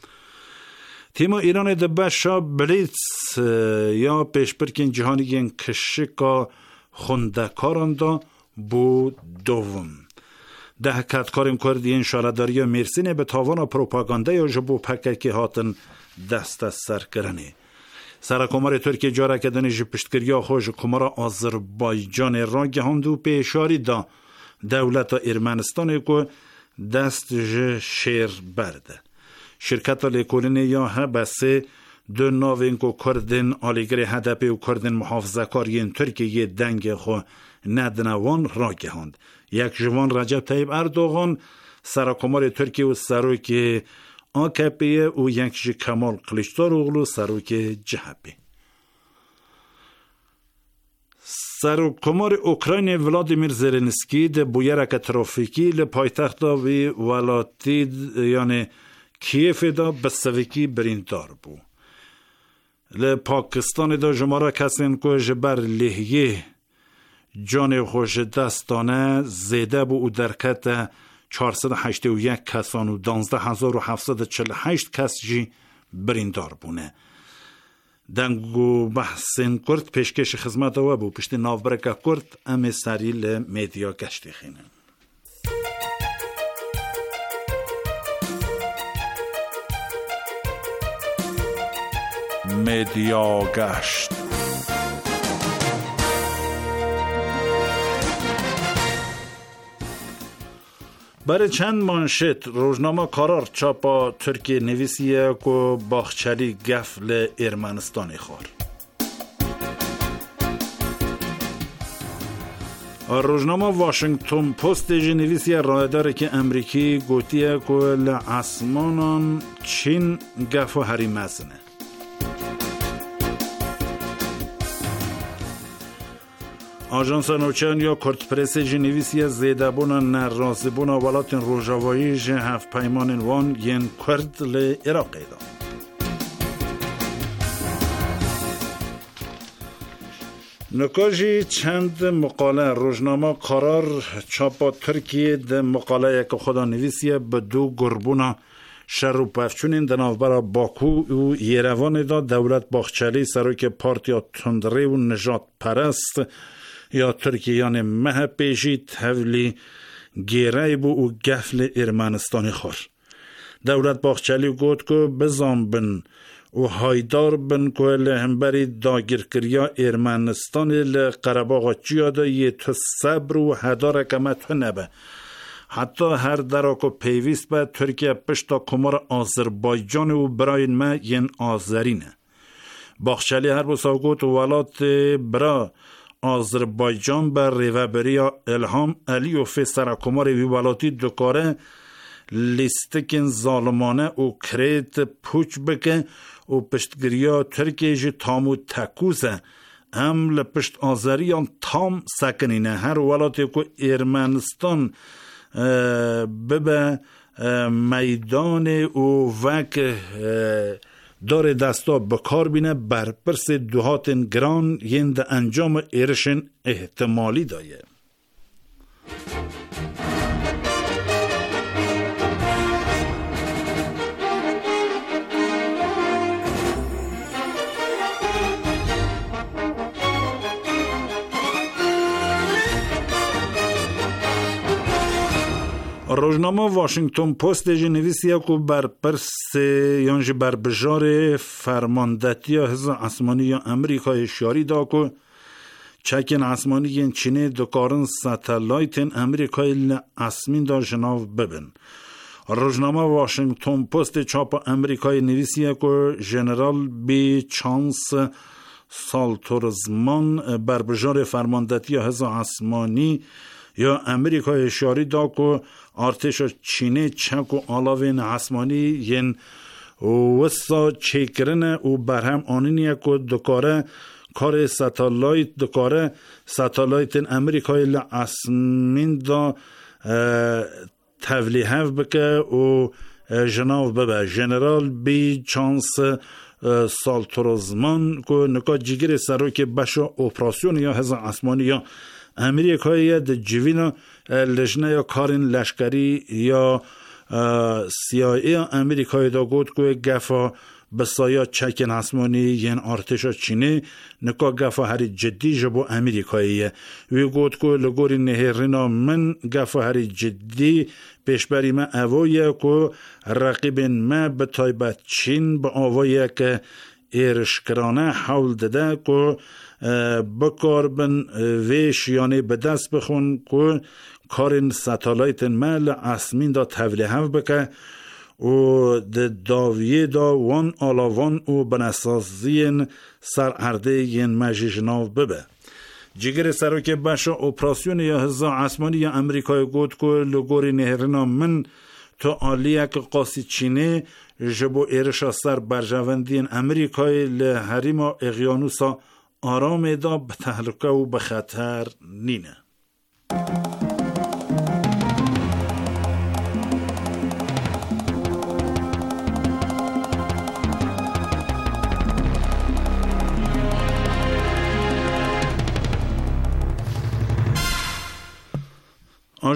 تیم ایران دبشا بلیتس یا پیشبرکین جهانی کشیکا خوندکاران دا بو دوم. ده کتکارین کردی انشالداری مرسینه به تاوان پروپاگانده یا جبو پککی هاتن دست از سر کرنه. سرکمار ترکیه جاره کدن جی پشتگریا خوش کمارا آذربایجان را گهاند و پیشاری دا دولت ارمنستان که دست شیر برده. شرکت لیکولینه یا هبسه دو ناوین که کردن آلیگر هدپی و کردن محافظه کارین ترکیه دنگ خو ندنوان را گهاند. یک جوان رجب طیب اردوغان سرکمار ترکیه و سروک آکپیه و یک جی کمال قلیچداروغلو سروک جهبی. سرکمار اوکراین ولادیمیر زلنسکی ده بویرک ترافیکی لپایتخت وی ولاتی یعنی کیف دا بسویکی بریندار بو. ل پاکستان دا جمارا کسین که جبر لحیه جان خوش دستانه زیده بو او درکت 481 کسان و 12748 کس جی بریندار بونه. دنگو بحثین کرد پیشکش خدمت و بو پشت نافبرکه کرد ام سری لمدیا گشتی خینه. مدیا گشت برای چند مانشت روزنامه قرار چاپا ترکیه نویسیه که باخچلی گفل ارمنستانی خور. روزنامه واشنگتن پست نویسیه رای داره که امریکی گوتیه که لعصمانان چین گفل هری مزنه. آژانس نوچان یا کرد پرس جنویسی زیده بونا نرازی بونا ولاتن روژاوایی جه هفت پیمان وان ین کرد ل عراقی دا. نکاجی چند مقاله روزنامه قرار چاپا ترکیه ده مقاله یک خدا نویسیه به دو گربونا شر و پفچونین دنافبرا باکو و یروان دا دولت باخچلی سروک پارتیا تندری و نجات پرست یا ترکیان مه پیشی تولی گیره بو و گفل ارمنستانی خور. دولت باخچلی گوت که بزام بن و هایدار بن که لهمبری داگیرکریا ارمنستانی لقرباغا چیادا یه تو صبر و هدار کمت نبه. حتی هر دراکو پیویست به ترکیه پشتا کمار آذربایجان و براین ما ین آذرینه. باخچلی هر بسا گوت ولات برا آذربایجان بر ریوبریا الهام علی و فسر کمار ویولاتی دکاره لیستکن ظالمانه و کرید پوچ بکه و پشتگریا ترکیه جی تامو تکوزه هم لپشت آذریان تام سکنینه. هر ولاتی که ارمنستان ببه میدان و وک داره دستا بکار بینه بر پرس دوهاتن گران یند انجام ایرشن احتمالی دایه. روزنامه واشنگتن پست نویسیه که بر پرس یانج بر بجار فرماندتی حزب عثمانی امریکای شاری دا که چکن عثمانی چینه دکارن ساتلایت امریکای اسمین دا جناو ببن. روزنامه واشنگتن پست چاپ امریکای نویسیه که جنرال بی چانس سالتورزمان بر بجار فرماندتی حزب عثمانی یا امریکای شاری دا که ارتش چینه چک و آلاوین عثمانی ین وسا چیکرنه و برهم آنینیه که دکاره کار ساتلایت دکاره ساتلایت امریکای لعصمین دا تولیه بکه و جناو ببه. جنرال بی چانس سالتورزمان که نکا جیگر سروک بشا اپراسیون یا حزب عثمانی یا امریکایی د جوینا لجنه یا کارین لشکری یا CIA امریکایی دا گود که گفا بسایا چکن عثمانی ین ارتشا چینه نکا گفا هری جدی جبو امریکاییه وی گود که لگوری نهرینا من گفا هری جدی پیشبری ما اوایه که رقیب ما به تایبت چین به آوایه که ایرشکرانه حول داده که بکار بن ویش یعنی به دست بخون که کارین ساتلایت مل اسمین دا تولیه بکه و داویه دا وان آلاوان و بناسازین سر عرده ین مجیجناو ببه. جگر سروک بشا اپراسیون یا حزب عثمانی یا امریکای گود که لگوری نهرنا من تو آلیه که قاسی چینه جبو ایرشا سر برجوندین امریکای لحریم اقیانوسا آرام دا به تهلکه و به خطر نینه.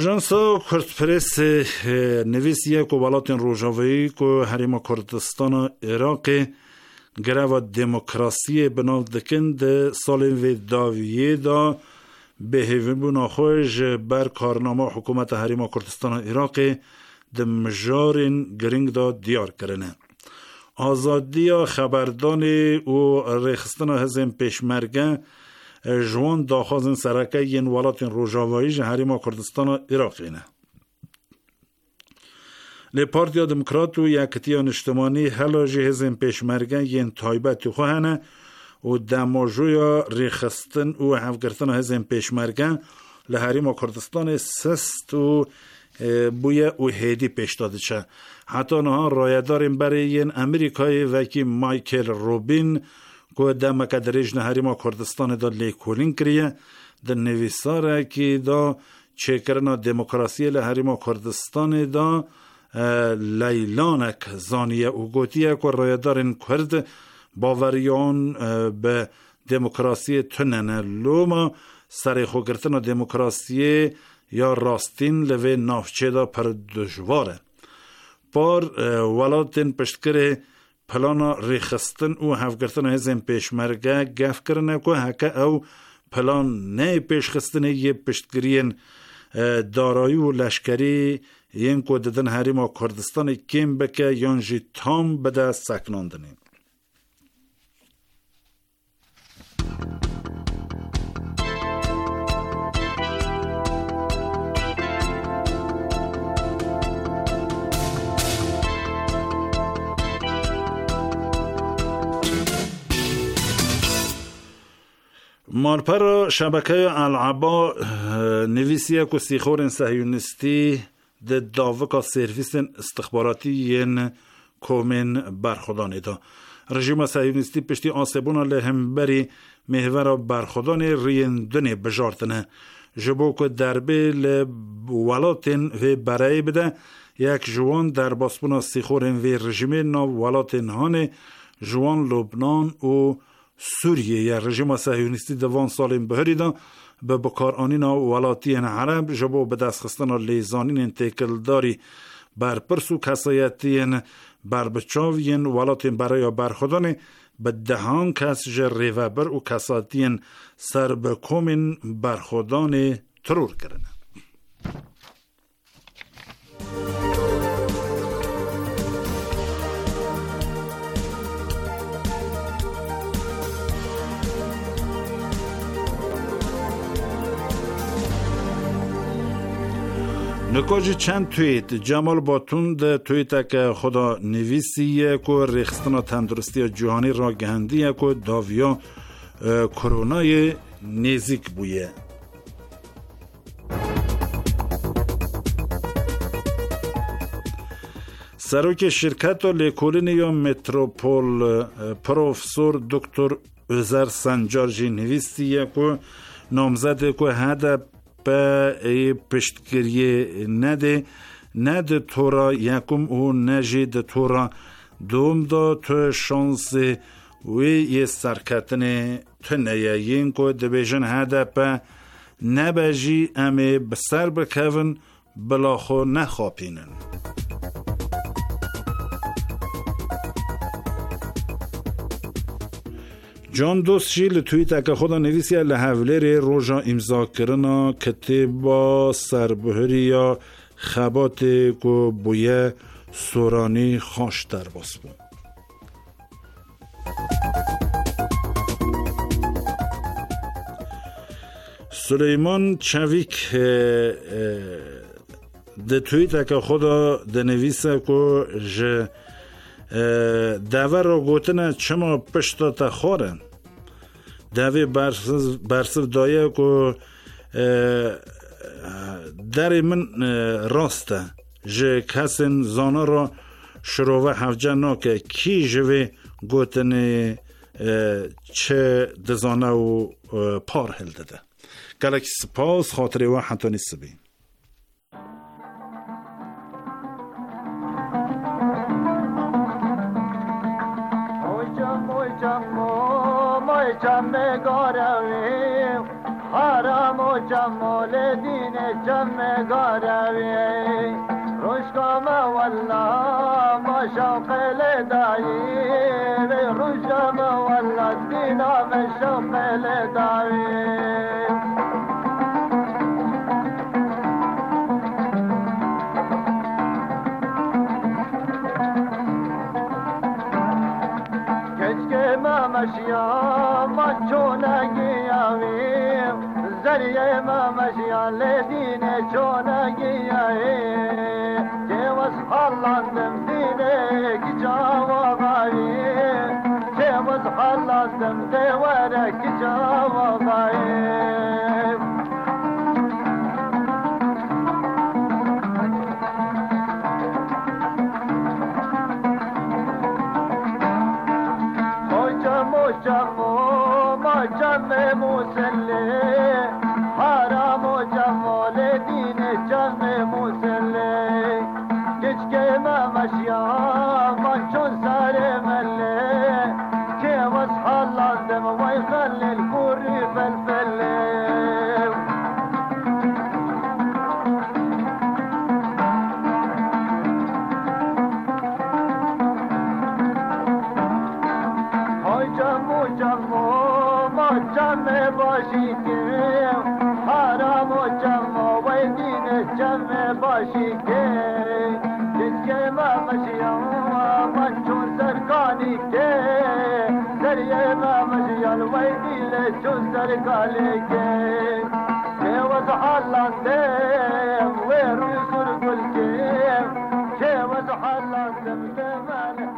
آژانس کردپرس نویسیه که ولایت روجاوی که حریم کردستان و عراق گرو دموکراسی بناو دکن ده سال و داویه دا به هیویبون خوش بر کارنامه حکومت حریم کردستان و عراق ده مجارین گرنگ دا دیار کرنه. آزادی خبردان و ریخستان هزم پیشمرگه جوان داخوازن سرکه ین ولایت روجاوی حریم کردستان و عراق اینه. لی پارتیا دموکرات و یکتیان اجتماعی هلاجی هزم پیشمرگه ین تایبت خوهنه و دماجویا ریخستن و حفگرتن هزم پیشمرگه لحریم کردستان سست و بویه و هیدی پیش داده شه. حتی نها رایداریم برای ین امریکای وکی مایکل روبین که دمک درجن حریم کردستان دا لیکولین کریه در نویساره که دا چکرنا دموکراسی لحریم کردستان دا لیلانک زانیه و گوتیه که رایدارین کرد باوریان به دموکراسی تنن لوما سریخو گرتن دموکراسی یا راستین لوی نافچه دا پر دجواره. بار ولایتین پشتکره پلانا ریخستن و هفگرتن هزین پیشمرگه گف کرنه که هکه او پلان نه پیشخستنه یه پشتگرین دارایی و لشکری این که ددن حریم کردستان کم بکه یانجی تام بده سکناندنه. مارپر شبکه العبا نویسیه که سیخور صهیونیستی ده داوکا سرویس استخباراتی ین کومن برخودانه دا. رژیم صهیونیستی پشتی آسیبونا لهمبری محور برخودان ریندن بجارتنه. جبو که دربه لولاتن و برای بده یک جوان در باسپونا سیخورن و رژیم نا ولاتن هانه جوان لبنان و سوریه یا رژیم صهیونیستی دوان سالین بهری دا به بکارانین ولاتین عرب جبو به دست خستن لیزانین تکلداری بر پرسو کسایتین بر بچاوین ولاتین برای برخودانه به دهان کس جریوبر و کساتین سر بکومین برخودان ترور کرنه. نکاج چند تویت جمال باتون ده تویت که خدا نویسیه که ریخستان تندرستی جهانی را گهندیه که داویا کرونای نزیک بویه. سروک شرکت لیکولین یا متروپول پروفسور دکتر ازر سنجارجی نویسیه که نامزده که هدف به پشتگیری نده تورا یکم و نجید تورا دوم دا تو شانس وی یه سرکتن تنیین که دبیجن هدف نبجی امی بسر بکون بلاخو نخواپینن. جان دوستشی لتویت اکا خدا نویسی لحولیر روژا امضا کرنا کتبا سربهری یا خبات کو بویه سورانی خوش در باس بود. سلیمان چویک ده تویت اکا خدا ده نویسه که جه دعوه را گوتنه چما پشتا تا خورن دعوه برسف دایه که در من راسته جه کسین زانه را شروع حفجه ناکه کی جوه گوتنه چه دزانه و پار هل داده گلک سپاس خاطره و حتی نیست بین حرام و جمال دین جمع گاروی روشکام والله ما شوق لدایی روشکام والله دینا ما شوق لدایی مشیا ما چونگی آویم زریه ما مشیا لدین چونگی آویم جواز حالاندم دینه کی جواب آویم جواز حالاندم دواره کی جواب آویم جمو ما جمع مسلح حرام و جمال دین جمع مسلح کچکه ما مشیا من چون سر مله که وز حالاندم وی خلیل کوری فلفله جمع باشی که حرام و جمع و دین جمع باشی که جسکه ما مشیان من چون سرکانی که دریه ما مشیان و دیل چون سرکانی که وز حالاندم و روی سرگل که وز حالاندم